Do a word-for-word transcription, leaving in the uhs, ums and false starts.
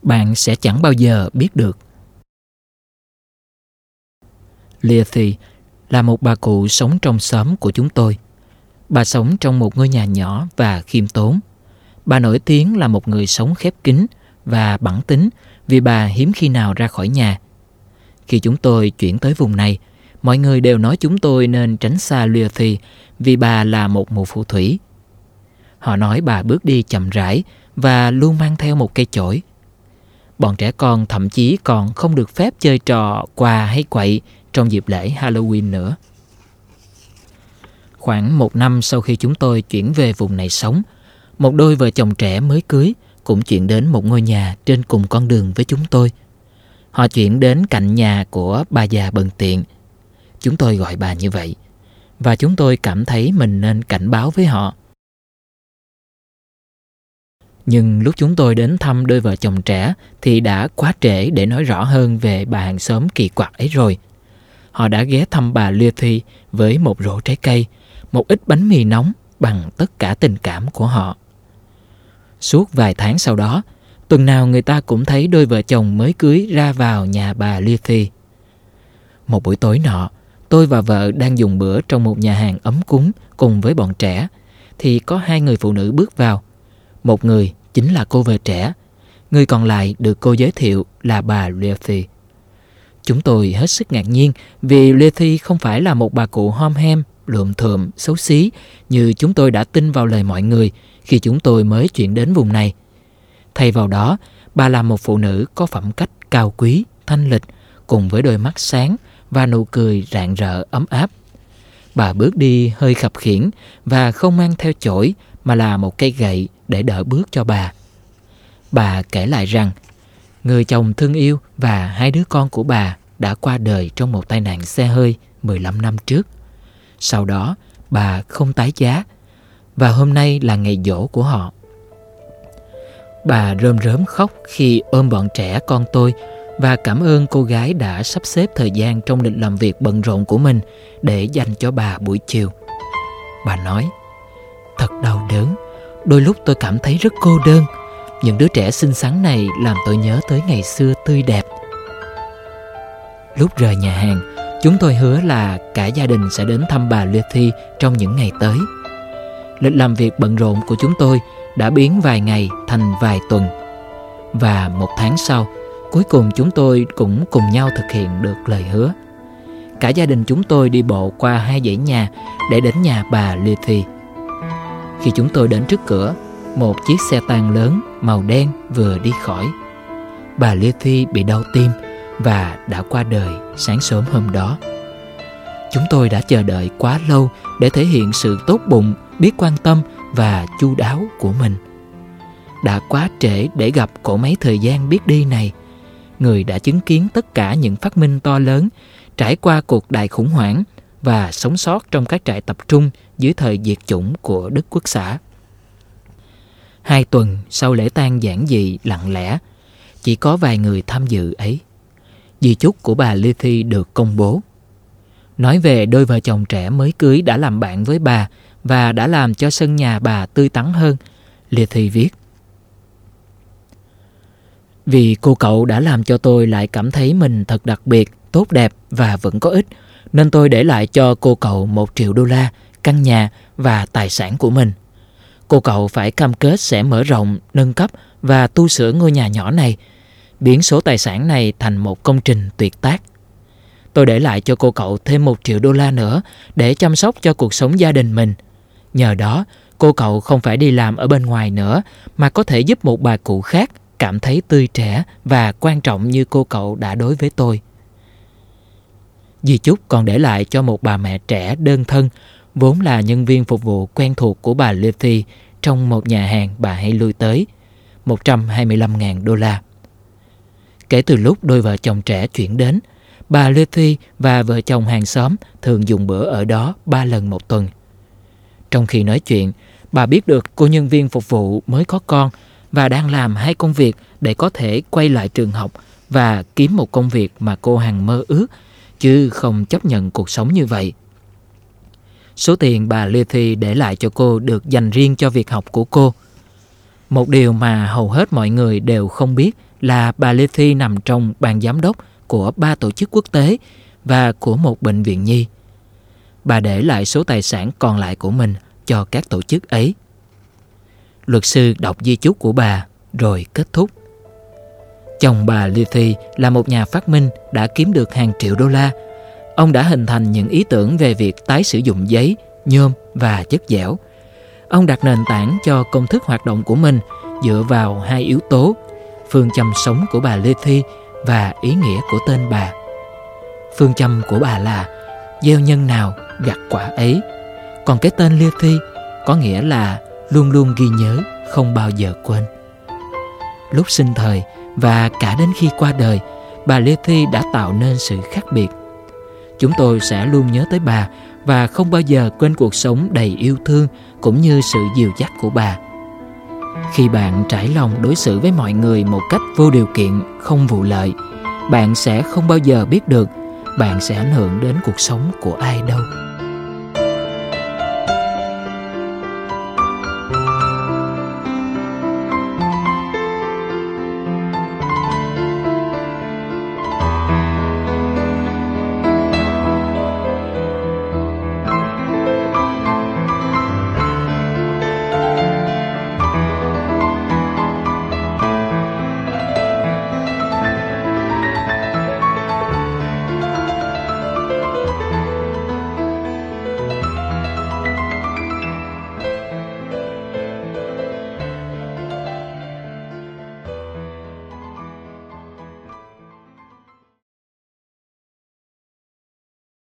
bạn sẽ chẳng bao giờ biết được. Leathy là một bà cụ sống trong xóm của chúng tôi. Bà sống trong một ngôi nhà nhỏ và khiêm tốn. Bà nổi tiếng là một người sống khép kín và bẵng tính vì bà hiếm khi nào ra khỏi nhà. Khi chúng tôi chuyển tới vùng này, mọi người đều nói chúng tôi nên tránh xa Leathy vì bà là một mụ phù thủy. Họ nói bà bước đi chậm rãi và luôn mang theo một cây chổi. Bọn trẻ con thậm chí còn không được phép chơi trò quà hay quậy trong dịp lễ Halloween nữa. Khoảng một năm sau khi chúng tôi chuyển về vùng này sống, một đôi vợ chồng trẻ mới cưới cũng chuyển đến một ngôi nhà trên cùng con đường với chúng tôi. Họ chuyển đến cạnh nhà của bà già bần tiện. Chúng tôi gọi bà như vậy, và chúng tôi cảm thấy mình nên cảnh báo với họ. Nhưng lúc chúng tôi đến thăm đôi vợ chồng trẻ thì đã quá trễ để nói rõ hơn về bà hàng xóm kỳ quặc ấy rồi. Họ đã ghé thăm bà Leathy với một rổ trái cây, một ít bánh mì nóng bằng tất cả tình cảm của họ. Suốt vài tháng sau đó, tuần nào người ta cũng thấy đôi vợ chồng mới cưới ra vào nhà bà Leathy. Một buổi tối nọ, tôi và vợ đang dùng bữa trong một nhà hàng ấm cúng cùng với bọn trẻ, thì có hai người phụ nữ bước vào. Một người chính là cô vợ trẻ, người còn lại được cô giới thiệu là bà Leathy. Chúng tôi hết sức ngạc nhiên vì Leathy không phải là một bà cụ hom hem, lượm thượm, xấu xí như chúng tôi đã tin vào lời mọi người khi chúng tôi mới chuyển đến vùng này. Thay vào đó, bà là một phụ nữ có phẩm cách cao quý, thanh lịch, cùng với đôi mắt sáng và nụ cười rạng rỡ ấm áp. Bà bước đi hơi khập khiễng và không mang theo chổi mà là một cây gậy để đỡ bước cho bà. Bà kể lại rằng người chồng thương yêu và hai đứa con của bà đã qua đời trong một tai nạn xe hơi mười lăm năm trước. Sau đó, bà không tái giá và hôm nay là ngày giỗ của họ. Bà rơm rớm khóc khi ôm bọn trẻ con tôi và cảm ơn cô gái đã sắp xếp thời gian trong lịch làm việc bận rộn của mình để dành cho bà buổi chiều. Bà nói, thật đau đớn, đôi lúc tôi cảm thấy rất cô đơn. Những đứa trẻ xinh xắn này làm tôi nhớ tới ngày xưa tươi đẹp. Lúc rời nhà hàng, chúng tôi hứa là cả gia đình sẽ đến thăm bà Leathy trong những ngày tới. Lịch làm việc bận rộn của chúng tôi đã biến vài ngày thành vài tuần. Và một tháng sau, cuối cùng chúng tôi cũng cùng nhau thực hiện được lời hứa. Cả gia đình chúng tôi đi bộ qua hai dãy nhà để đến nhà bà Leathy. Khi chúng tôi đến trước cửa, một chiếc xe tang lớn màu đen vừa đi khỏi. Bà Leathy bị đau tim và đã qua đời sáng sớm hôm đó. Chúng tôi đã chờ đợi quá lâu để thể hiện sự tốt bụng, biết quan tâm và chu đáo của mình. Đã quá trễ để gặp cỗ máy thời gian biết đi này, người đã chứng kiến tất cả những phát minh to lớn, trải qua cuộc đại khủng hoảng và sống sót trong các trại tập trung dưới thời diệt chủng của Đức Quốc xã. Hai tuần sau lễ tang giản dị lặng lẽ, chỉ có vài người tham dự ấy, di chúc của bà Leathy được công bố. Nói về đôi vợ chồng trẻ mới cưới đã làm bạn với bà và đã làm cho sân nhà bà tươi tắn hơn, Leathy viết. Vì cô cậu đã làm cho tôi lại cảm thấy mình thật đặc biệt, tốt đẹp và vẫn có ích, nên tôi để lại cho cô cậu một triệu đô la, căn nhà và tài sản của mình. Cô cậu phải cam kết sẽ mở rộng, nâng cấp và tu sửa ngôi nhà nhỏ này, biến số tài sản này thành một công trình tuyệt tác. Tôi để lại cho cô cậu thêm một triệu đô la nữa để chăm sóc cho cuộc sống gia đình mình. Nhờ đó, cô cậu không phải đi làm ở bên ngoài nữa, mà có thể giúp một bà cụ khác cảm thấy tươi trẻ và quan trọng như cô cậu đã đối với tôi. Di chúc còn để lại cho một bà mẹ trẻ đơn thân, vốn là nhân viên phục vụ quen thuộc của bà Leathy trong một nhà hàng bà hay lui tới, một trăm hai mươi lăm nghìn đô la. Kể từ lúc đôi vợ chồng trẻ chuyển đến, bà Leathy và vợ chồng hàng xóm thường dùng bữa ở đó ba lần một tuần. Trong khi nói chuyện, bà biết được cô nhân viên phục vụ mới có con và đang làm hai công việc để có thể quay lại trường học và kiếm một công việc mà cô hằng mơ ước, chứ không chấp nhận cuộc sống như vậy. Số tiền bà Leathy để lại cho cô được dành riêng cho việc học của cô. Một điều mà hầu hết mọi người đều không biết là bà Lê Thi nằm trong ban giám đốc của ba tổ chức quốc tế và của một bệnh viện nhi. Bà để lại số tài sản còn lại của mình cho các tổ chức ấy. Luật sư đọc di chúc của bà rồi kết thúc. Chồng bà Lê Thi là một nhà phát minh đã kiếm được hàng triệu đô la. Ông đã hình thành những ý tưởng về việc tái sử dụng giấy, nhôm và chất dẻo. Ông đặt nền tảng cho công thức hoạt động của mình dựa vào hai yếu tố: phương châm sống của bà Lê Thi và ý nghĩa của tên bà. Phương châm của bà là gieo nhân nào gặt quả ấy, còn cái tên Lê Thi có nghĩa là luôn luôn ghi nhớ, không bao giờ quên. Lúc sinh thời và cả đến khi qua đời, bà Lê Thi đã tạo nên sự khác biệt. Chúng tôi sẽ luôn nhớ tới bà và không bao giờ quên cuộc sống đầy yêu thương cũng như sự dìu dắt của bà. Khi bạn trải lòng đối xử với mọi người một cách vô điều kiện, không vụ lợi, bạn sẽ không bao giờ biết được bạn sẽ ảnh hưởng đến cuộc sống của ai đâu.